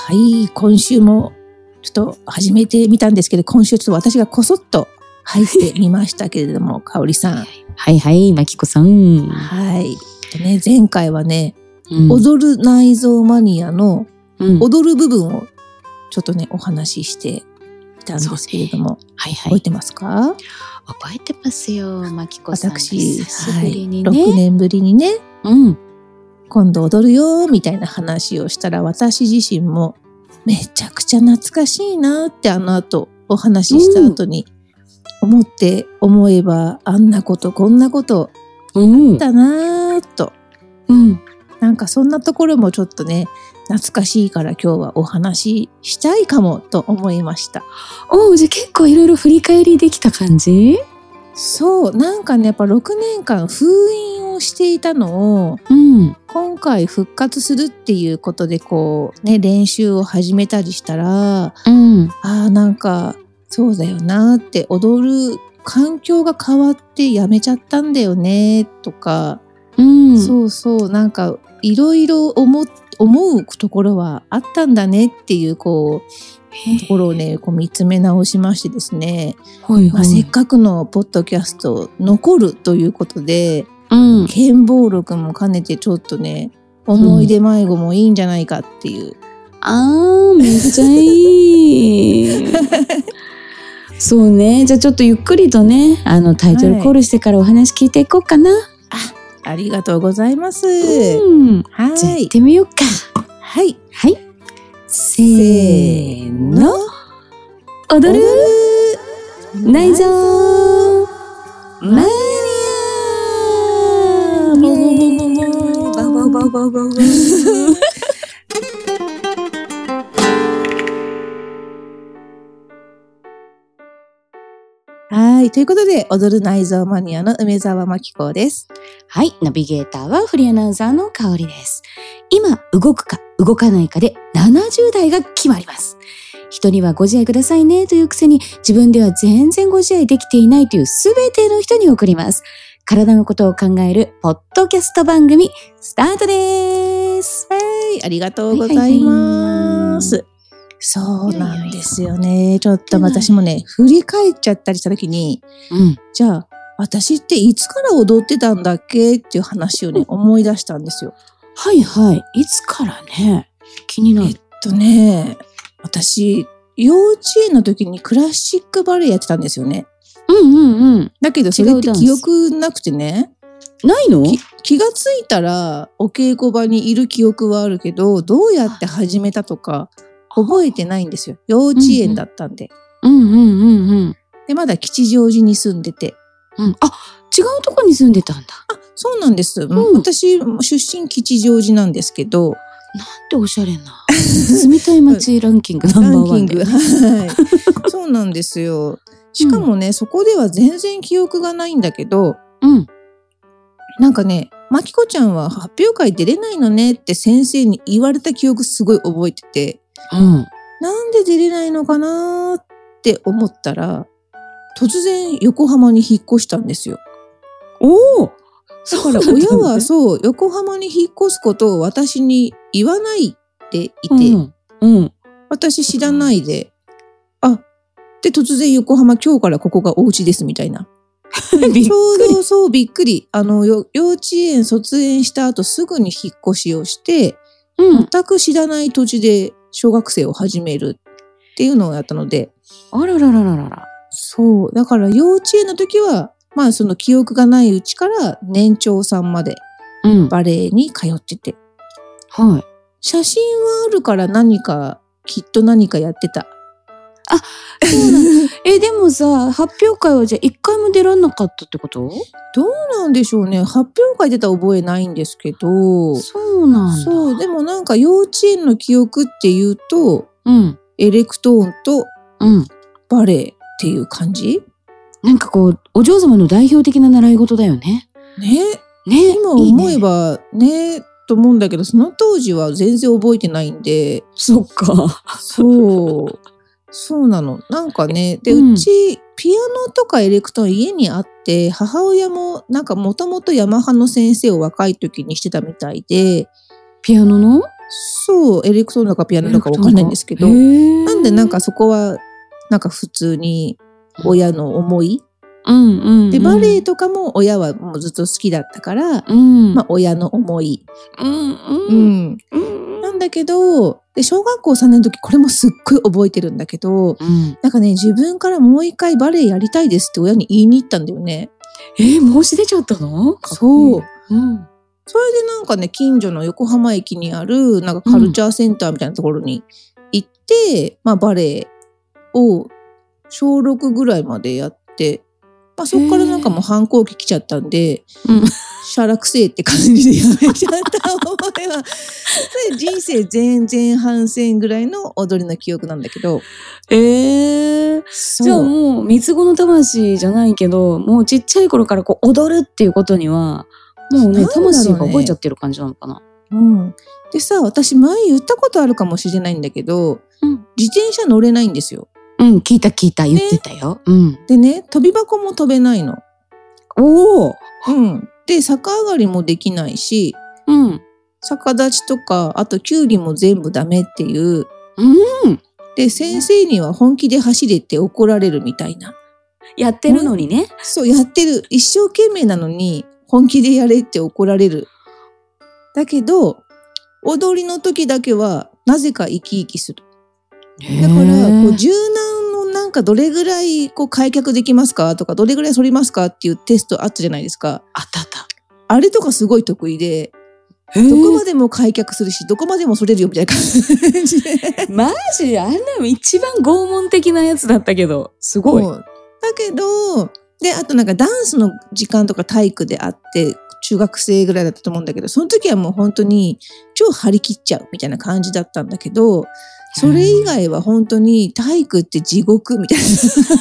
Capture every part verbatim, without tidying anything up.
はい、今週もちょっと始めてみたんですけど、今週ちょっと私がこそっと入ってみましたけれども、かおりさん。 はいはい、まきこさん。 はい。ね、前回はね、 うん、 踊る内臓マニアのうん、 踊る部分をちょっとね、お話ししていたんですけれども、 はいはい。 覚えてますか？ 覚えてますよ、まきこさん。 私、 久しぶりにはい、 ね。 ろくねんぶりにね、 うん。 今度踊るよみたいな話をしたら、私自身もめちゃくちゃ懐かしいなってあの後お話しした後に思って思えば、あんなことこんなことうん。 だなーと、 うん。 なんかそんなところもちょっとね懐かしいから今日はお話ししたいかもと思いました。 おー、じゃあ結構いろいろ振り返りできた感じ？ そう、なんかねやっぱろくねんかん封印をしていたのをうん。 今回復活するっていうことでこうね練習を始めたりしたら、 うん。 あーなんかそうだよなって踊る環境が変わってやめちゃったんだよねとか、 うん。 そうそうなんかいろいろ思思うところはあったんだねっていうこうところをねこう見つめ直しましてですね、まあ、 はいはい。 せっかくのポッドキャスト残るということでうん。 剣暴録も兼ねてちょっとね思い出迷子もいいんじゃないかっていう、 あー、めっちゃいい。そうね。じゃあちょっとゆっくりとね、あのタイトルコールしてからお話聞いていこうかな。 ありがとうございます。 うん。 はじゃあ行っいてみようか。 はいはい。せーの。踊踊るる内臓マニア。 ボボボボボババババババ。 はいということで踊る内臓マニアの梅澤真紀子です。 はい、ナビゲーターはフリーアナウンサーの香りです。今動くか動かないかでななじゅう代が決まります。人にはご自愛くださいねというくせに自分では全然ご自愛できていないというすべての人に送ります。体のことを考えるポッドキャスト番組スタートです。 はいありがとうございます。そうなんですよね。ちょっと私もね振り返っちゃったりした時に、 うん、 じゃあ私っていつから踊ってたんだっけっていう話をね、うん、思い出したんですよ。 はいはい。いつからね、気になる。 えっとね私幼稚園の時にクラシックバレエやってたんですよね。 うんうんうん。 だけどそれって記憶なくてね。 ないの？ き気がついたらお稽古場にいる記憶はあるけど、どうやって始めたとか覚えてないんですよ。幼稚園だったんで。 うんうんうんうん。 でまだ吉祥寺に住んでて。 うん、あ、違うとこに住んでたんだ。 あ、そうなんです。うん、私出身吉祥寺なんですけど。 なんておしゃれな。住みたい街ランキングナンバーワン、ね。 はい。そうなんですよ。しかもね、うん、そこでは全然記憶がないんだけど、 うん、 なんかね、まきこちゃんは発表会出れないのねって先生に言われた記憶すごい覚えてて、 うん、 なんで出れないのかなって思ったら、突然横浜に引っ越したんですよ。 おお。 だから親はそう横浜に引っ越すことを私に言わないっていて、 うんうん、 私知らないで、あで突然横浜今日からここがお家ですみたいな。ちょうどそうびっくり。あの幼稚園卒園した後すぐに引っ越しをして、うん、全く知らない土地で小学生を始めるっていうのをやったので、 あらららららら。 そうだから幼稚園の時はまあその記憶がないうちから年長さんまでバレエに通ってて、 うん、はい。 写真はあるから何かきっと何かやってた。 あ、そうなんえでもさ発表会はじゃあ一回も出らんなかったってこと？ どうなんでしょうね。発表会出た覚えないんですけど。 そうなんだ。 そうでもなんか幼稚園の記憶っていうと、 うん、エレクトーンとバレエっていう感じ、 うん、なんかこうお嬢様の代表的な習い事だよね。 ねね今思えばね、ねと思うんだけどその当時は全然覚えてないんで。 そっか。 そうそうなの。なんかねで、うん、うちピアノとかエレクトーン家にあって母親もなんかもともとヤマハの先生を若い時にしてたみたいで。 ピアノの？ そうエレクトーンだかピアノだかわかんないんですけど、なんでなんかそこはなんか普通に親の思い、 うんうんうん、 でバレエとかも親はもうずっと好きだったから、 うん、 まあ親の思い、 うんうんうんうん、なんだけどで小学校さんねんの時これもすっごい覚えてるんだけど、うん、なんかね自分からもう一回バレエやりたいですって親に言いに行ったんだよね。 えー、申し出ちゃったの？ そう、うん、 それでなんかね近所の横浜駅にあるなんかカルチャーセンターみたいなところに行って、うん、まあバレエをしょうろくぐらいまでやって、まあ、そっからなんかもう反抗期来ちゃったんで、うん、しゃらくせえって感じでやめちゃった思いはそれ人生前前半戦ぐらいの踊りの記憶なんだけど、 えー、じゃあもう三つ子の魂じゃないけどもうちっちゃい頃からこう踊るっていうことにはもうね魂が覚えちゃってる感じなのかな。 うん、でさ私前言ったことあるかもしれないんだけど、うん、自転車乗れないんですよ。 うん、聞いた聞いた言ってたよ。ね、うん。 でね、飛び箱も飛べないの。 おお。 うん。で、逆上がりもできないし、 うん。 逆立ちとか、あとキュウリも全部ダメっていう。 うん。 で、先生には本気で走れって怒られるみたいな。 やってるのにね。 そう、やってる。一生懸命なのに、本気でやれって怒られる。だけど、踊りの時だけは、なぜか生き生きする。だからこう柔軟のなんかどれぐらいこう開脚できますかとかどれぐらい反りますかっていうテストあったじゃないですか。 あったあった。 あれとかすごい得意でどこまでも開脚するしどこまでも反れるよみたいな感じでマジあんなの一番拷問的なやつだったけどすごい。だけどであとなんかダンスの時間とか体育であって中学生ぐらいだったと思うんだけどその時はもう本当に超張り切っちゃうみたいな感じだったんだけどそれ以外は本当に体育って地獄みたいな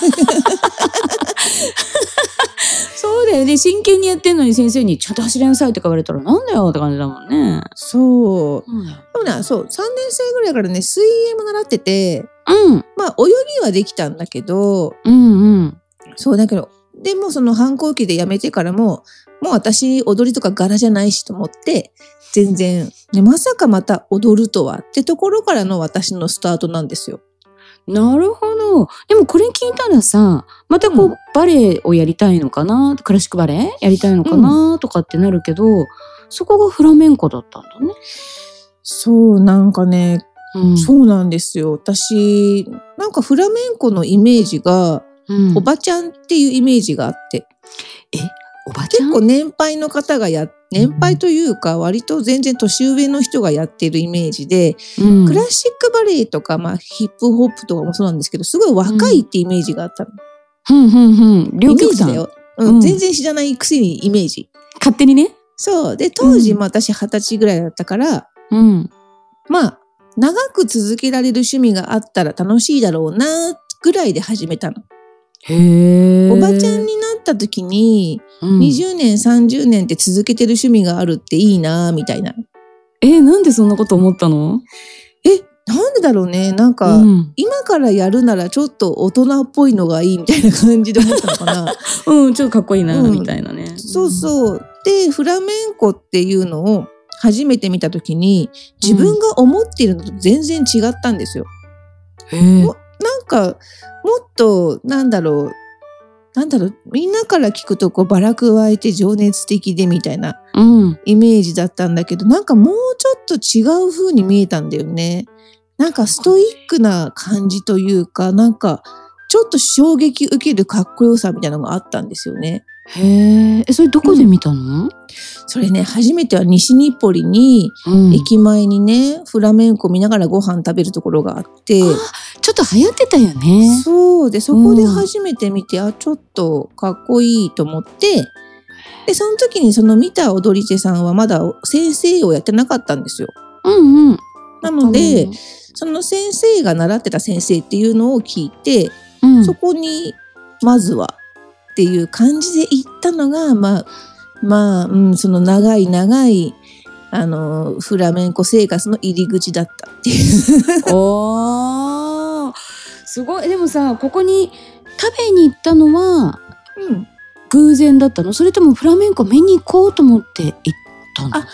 そうだよね真剣にやってんのに先生にちゃんと走りなさいって言われたらなんだよって感じだもんね。 そう、うん、そうなそうさんねん生ぐらいからね水泳も習ってて、 うん、 まあ泳ぎはできたんだけど、 うんうん、 そうだけどでもその反抗期でやめてからももう私踊りとか柄じゃないしと思って全然、ね、まさかまた踊るとはってところからの私のスタートなんですよ。 なるほど。でもこれ聞いたらさまたこう、うん、バレエをやりたいのかなクラシックバレエやりたいのかな、うん、とかってなるけどそこがフラメンコだったんだね。 そうなんかね、うん、そうなんですよ。私なんかフラメンコのイメージが、うん、おばちゃんっていうイメージがあってえおばちゃん結構年配の方がや年配というか割と全然年上の人がやってるイメージで、うん、クラシックバレエとか、まあ、ヒップホップとかもそうなんですけどすごい若いってイメージがあったの。 うんうんうん両極端イメージだよ、うんうん、全然知らないくせにイメージ勝手にね。 そうで当時、うん、まあ、私二十歳ぐらいだったから、 うん、 まあ長く続けられる趣味があったら楽しいだろうなぐらいで始めたの。 へー。 おばちゃんになった時に、うん、にじゅうねんさんじゅうねんって続けてる趣味があるっていいなみたいな。 えなんでそんなこと思ったの？ えなんでだろうねなんか、うん、今からやるならちょっと大人っぽいのがいいみたいな感じで思ったのかなうんちょっとかっこいいな、うん、みたいなね。 そうそうでフラメンコっていうのを初めて見た時に自分が思っているのと全然違ったんですよ。 へー。 なんかもっとなんだろうなんだろうみんなから聞くとこうバラくわえて情熱的でみたいなイメージだったんだけど、うん、なんかもうちょっと違う風に見えたんだよね。なんかストイックな感じというかなんかちょっと衝撃受けるかっこよさみたいなのがあったんですよね。 へえ、それどこで見たの？うん、 それね初めては西日暮里に、うん、駅前にねフラメンコ見ながらご飯食べるところがあってあちょっと流行ってたよね。 そうでそこで初めて見て、うん、あちょっとかっこいいと思ってでその時にその見た踊り手さんはまだ先生をやってなかったんですよ。 うんうん、 なので、うん、その先生が習ってた先生っていうのを聞いて、うん、そこにまずはっていう感じで行ったのがまあまあ、うん、その長い長いあのフラメンコ生活の入り口だったっていうおーすごい。でもさここに食べに行ったのは、うん、偶然だったの？それともフラメンコ見に行こうと思って行ったの？ あ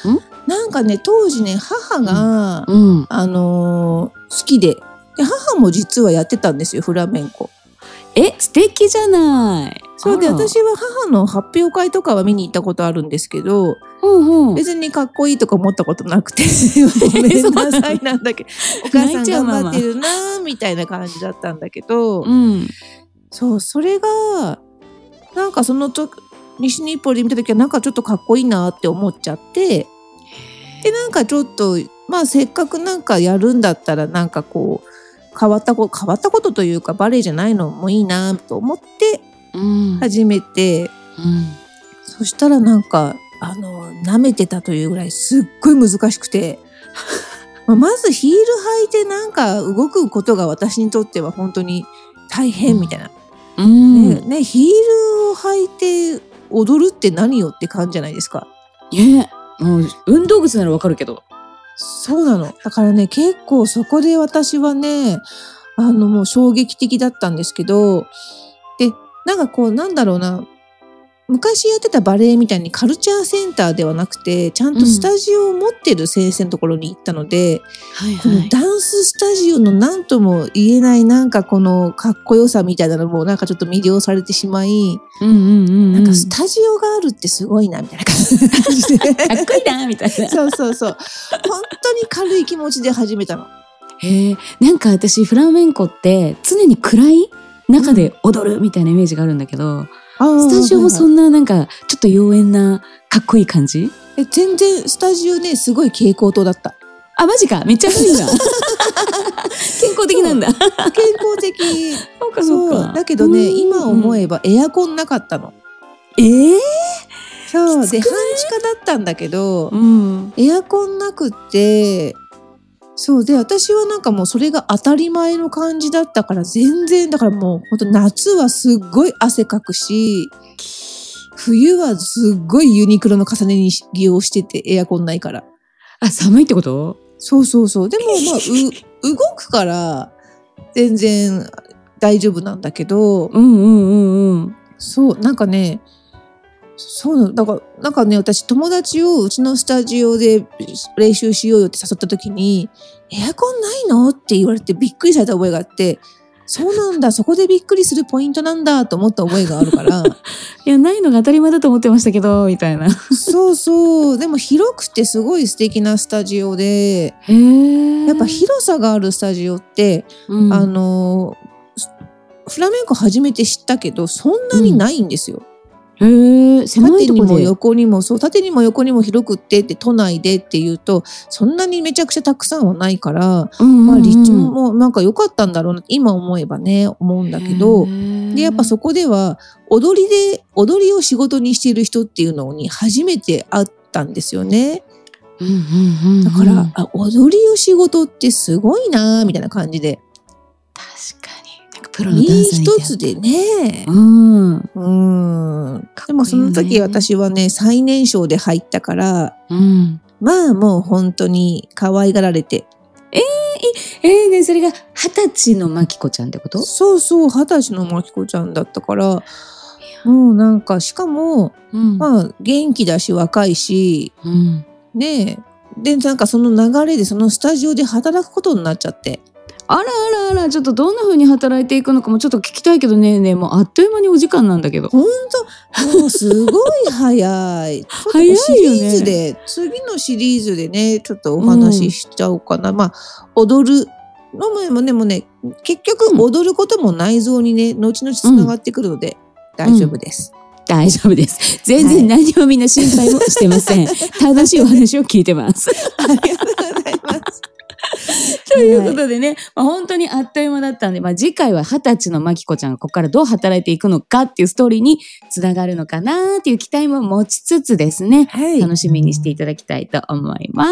なんかね当時ね母が、 うん。 あのー好きで、で母も実はやってたんですよフラメンコ。 え、素敵じゃない。 そうで、 あら私は母の発表会とかは見に行ったことあるんですけど、 うんうん。 別にかっこいいとか思ったことなくてごめんなさいなんだけどお母さん泣いちゃう頑張ってるなーみたいな感じだったんだけど、 うん。 そうそれがなんかその時西日暮里で見た時はなんかちょっとかっこいいなって思っちゃって、でなんかちょっとまあせっかくなんかやるんだったらなんかこう変わったこと変わったことというかバレエじゃないのもいいなと思ってうん。 始めて、 うん。 そしたらなんかあの舐めてたというぐらいすっごい難しくてまあまずヒール履いてなんか動くことが私にとっては本当に大変みたいな、 うん。 ねね、ヒールを履いて踊るって何よって感じじゃないですか。 ね、もう運動靴ならわかるけど。 そうなの。だからね結構そこで私はねあのもう衝撃的だったんですけど、でなんかこうなんだろうな、昔やってたバレエみたいにカルチャーセンターではなくてちゃんとスタジオを持ってる先生のところに行ったので、 はいこのダンススタジオの何とも言えないなんかこのかっこよさみたいなのもなんかちょっと魅了されてしまい、 うんうんうんうん。 なんかスタジオがあるってすごいなみたいな感じでかっこいいなみたいな。 そうそうそう本当に軽い気持ちで始めたの。 へえ、なんか私フラメンコって常に暗い中で踊るみたいなイメージがあるんだけど、スタジオもそんんななんかちょっと妖艶なかっこいい感じ？ え全然スタジオねすごい蛍光灯だった。 あ、マジか、めっちゃいいんだ。健康的なんだ。 健康的そうかそうか。 だけどね、 うん今思えばエアコンなかったの。 ええそうできつくない半地下だったんだけど、 うん。 エアコンなくってそうで私はなんかもうそれが当たり前の感じだったから全然だからもうほんと夏はすっごい汗かくし冬はすっごいユニクロの重ね着利用しててエアコンないから。 あ、寒いってこと？ そうそうそうでもまあう動くから全然大丈夫なんだけど、 うんうんうんうん。 そうなんかねそうなのだからなんかね私友達をうちのスタジオで練習しようよって誘った時にエアコンないのって言われてびっくりされた覚えがあって、そうなんだそこでびっくりするポイントなんだと思った覚えがあるからいや、ないのが当たり前だと思ってましたけどみたいな。 そうそうでも広くてすごい素敵なスタジオで、 へえ。 やっぱ広さがあるスタジオって、 うん、 あのフラメンコ初めて知ったけどそんなにないんですよ。 へえ、狭い縦にもとこで。 横にもそう縦にも横にも広くってって都内でっていうとそんなにめちゃくちゃたくさんはないから、 うんうんうん、 まあ立地もなんか良かったんだろうな今思えばね思うんだけど、でやっぱそこでは踊りで踊りを仕事にしている人っていうのに初めて会ったんですよね。 うんうんうんうん、 だからあ踊りを仕事ってすごいなみたいな感じで、 確かになんかプロのダンサー身みたいな一つでね、 うんうんかっこいいよねでもその時私はね最年少で入ったからうんまあもう本当に可愛がられて、 えー、ねそれが二十歳のまきこちゃんってこと？ そうそう二十歳のまきこちゃんだったからもうなんかしかも、 うん、 まあ元気だし若いし、 うん、 ねえでなんかその流れでそのスタジオで働くことになっちゃって、 あらあらあら、ちょっとどんな風に働いていくのかもちょっと聞きたいけどね。ねもうあっという間にお時間なんだけど。 ほんともうすごい早い早いよねシリーズで次のシリーズでねちょっとお話ししちゃおうかな、うん、まあ踊るの前もねもね結局踊ることも内臓にね後々つながってくるので大丈夫です、 うんうん、大丈夫です。全然何もみんな心配もしてません、はい、正しいお話を聞いてますありがとうございますということでね、はい、まあ、本当にあっという間だったんで、まあ、次回は二十歳のまきこちゃんがここからどう働いていくのかっていうストーリーにつながるのかなっていう期待も持ちつつですね、はい、楽しみにしていただきたいと思います。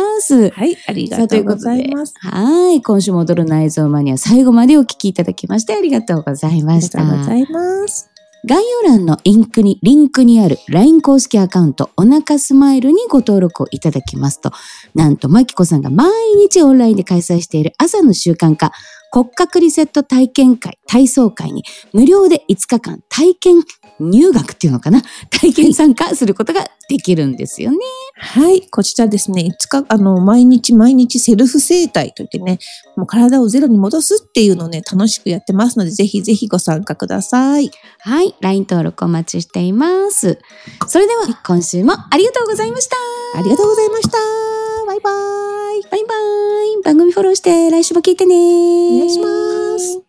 はい、ありがとうございます。 はい、今週も踊る内臓マニア最後までお聞きいただきましてありがとうございました。 ありがとうございます。 概要欄のリンクに、リンクにある ライン 公式アカウント、おなかスマイルにご登録をいただきますと、なんと、まきこさんが毎日オンラインで開催している朝の習慣化、 骨格リセット体験会、体操会に無料でいつかかん体験入学っていうのかな、体験参加することができるんですよね。 はい。こちらですね、いつか、あの、毎日毎日セルフ整体といってね、もう体をゼロに戻すっていうのをね、楽しくやってますので、ぜひぜひご参加ください。 はい。ライン 登録お待ちしています。それでは、今週もありがとうございました。 ありがとうございました。バイバイ。 バイバイ。番組フォローして来週も聞いてね。 お願いします。